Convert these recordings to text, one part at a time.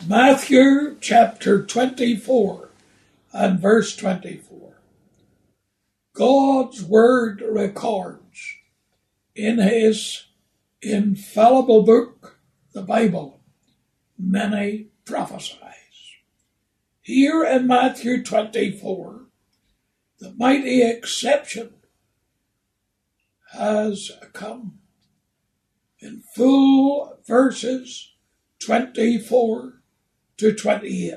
Matthew chapter 24 and verse 24. God's word records in his infallible book, the Bible, many prophecies. Here in Matthew 24, the mighty exception has come in full verses 24 to 28.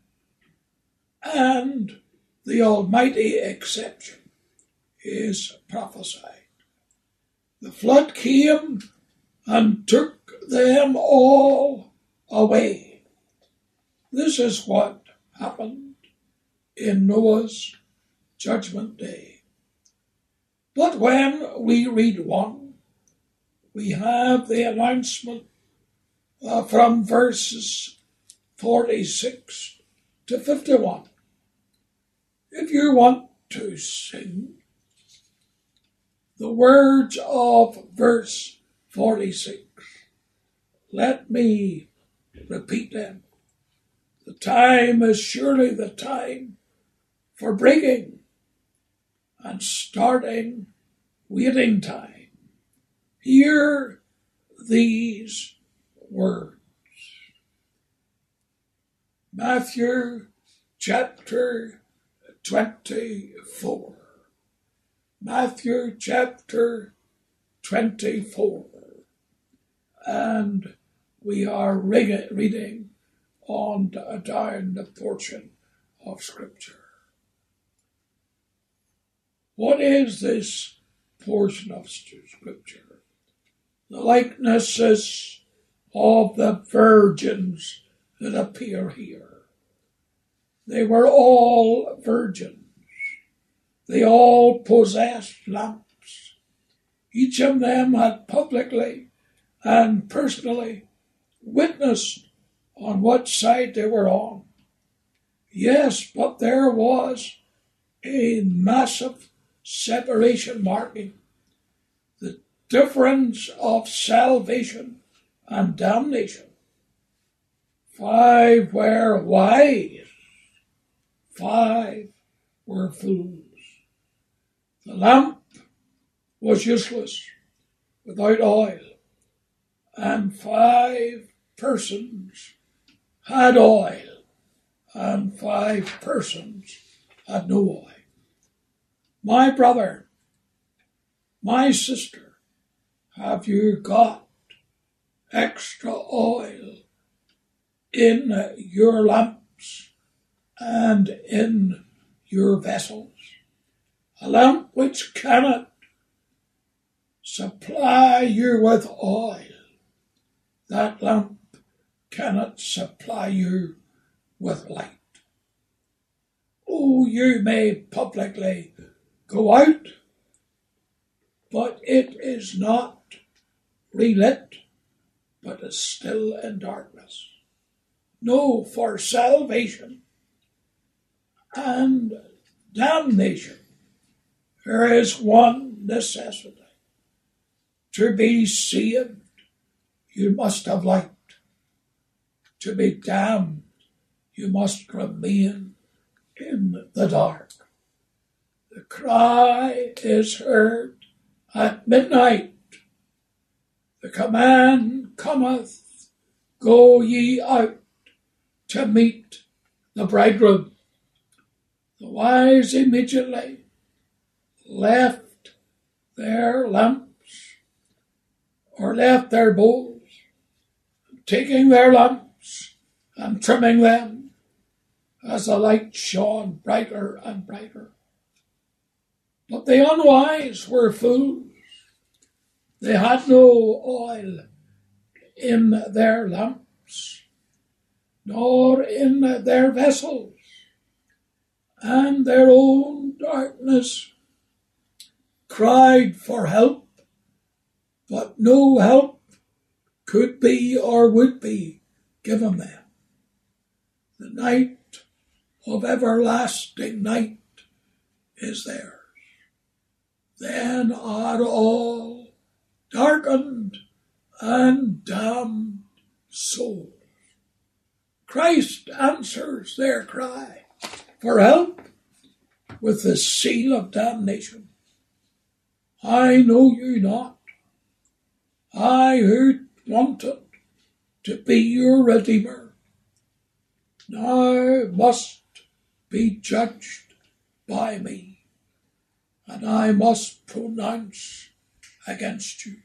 And the almighty exception is prophesied. The flood came and took them all away. This is what happened in Noah's judgment day. But when we read one, we have the announcement from verses 46 to 51. If you want to sing the words of verse 46, let me repeat them. The time is surely the time for breaking and starting waiting time. Hear these words. Matthew chapter 24. Matthew chapter 24. And we are reading on down the portion of Scripture. What is this portion of Scripture? The likenesses of the virgins that appear here. They were all virgins. They all possessed lamps. Each of them had publicly and personally witnessed on what side they were on. Yes, but there was a massive separation marking the difference of salvation and damnation. 5 were wise, 5 were fools. The lamp was useless without oil, and 5 persons had oil, and 5 persons had no oil. My brother, my sister, have you got extra oil in your lamps and in your vessels? A lamp which cannot supply you with oil, that lamp cannot supply you with light. Oh, you may publicly go out, but it is not relit, but is still in darkness. No, for salvation and damnation, there is one necessity. To be saved, you must have light. To be damned, you must remain in the dark. The cry is heard at midnight. The command cometh, go ye out to meet the bridegroom. The wise immediately left their lamps or left their bowls, taking their lamps and trimming them as the light shone brighter and brighter. But the unwise were fools. They had no oil in their lamps, nor in their vessels, and their own darkness cried for help, but no help could be or would be given them. The night of everlasting night is theirs. Then are all darkened and damned souls Christ answers their cry for help with the seal of damnation. I know you not. I who wanted to be your Redeemer, now must be judged by me, and I must pronounce against you.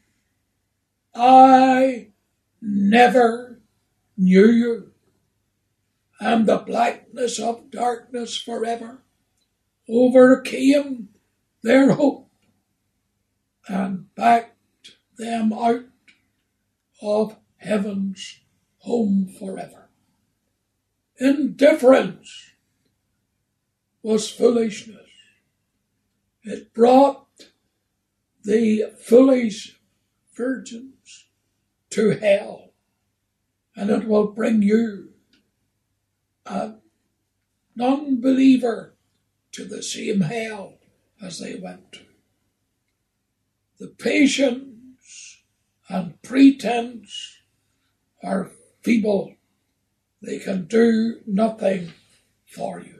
I never knew you, and the blackness of darkness forever overcame their hope and backed them out of heaven's home forever. Indifference was foolishness. It brought the foolish virgins to hell, and it will bring you, a non-believer, to the same hell as they went to. The patience and pretense are feeble. They can do nothing for you.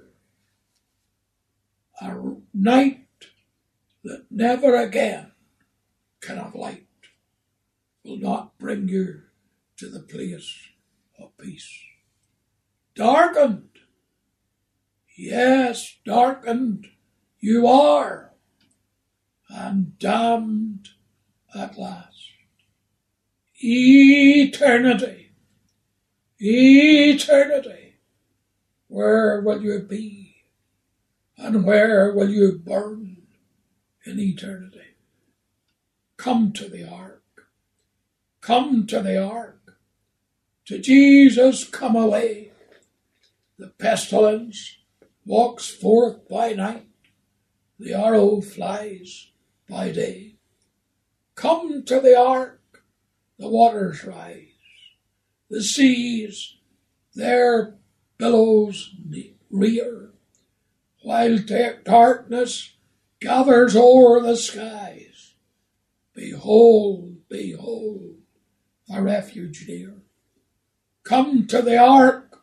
A night that never again can have light will not bring you to the place of peace. Darkened, yes, darkened you are, and damned at last. Eternity, eternity, where will you be, and where will you burn in eternity? Come to the ark. Come to the ark. To Jesus come away. The pestilence walks forth by night. The arrow flies by day. Come to the ark. The waters rise. The seas, their billows rear, while darkness gathers o'er the skies. Behold, behold, a refuge near. Come to the ark,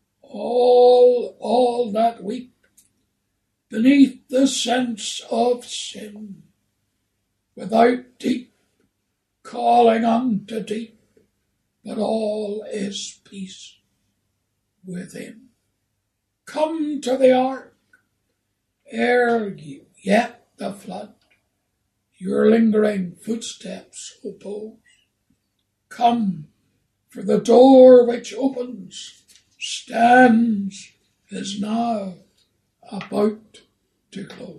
all that weep, beneath the sense of sin, without deep, calling unto deep, but all is peace within. Come to the ark, ere yet the flood your lingering footsteps oppose. Come, for the door which opens is now about to close.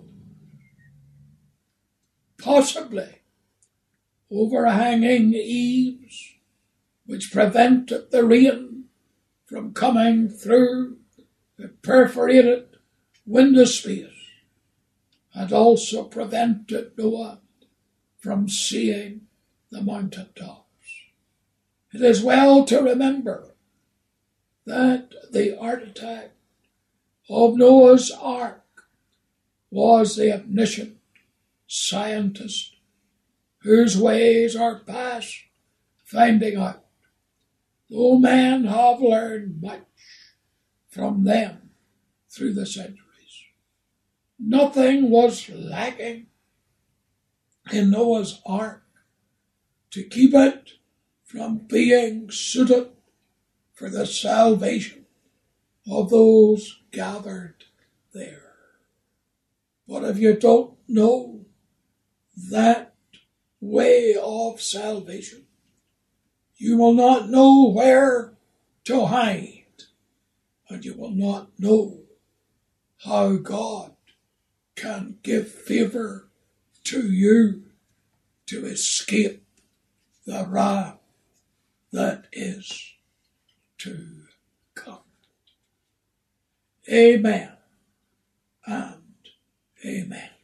Possibly overhanging eaves which prevented the rain from coming through the perforated window space, and also prevented Noah from seeing the mountain tops. It is well to remember that the architect of Noah's Ark was the omniscient scientist whose ways are past finding out, though men have learned much from them through the centuries. Nothing was lacking in Noah's Ark to keep it from being suited for the salvation of those gathered there. But if you don't know that way of salvation, you will not know where to hide, and you will not know how God can give favor to you to escape the wrath that is to come. Amen and amen.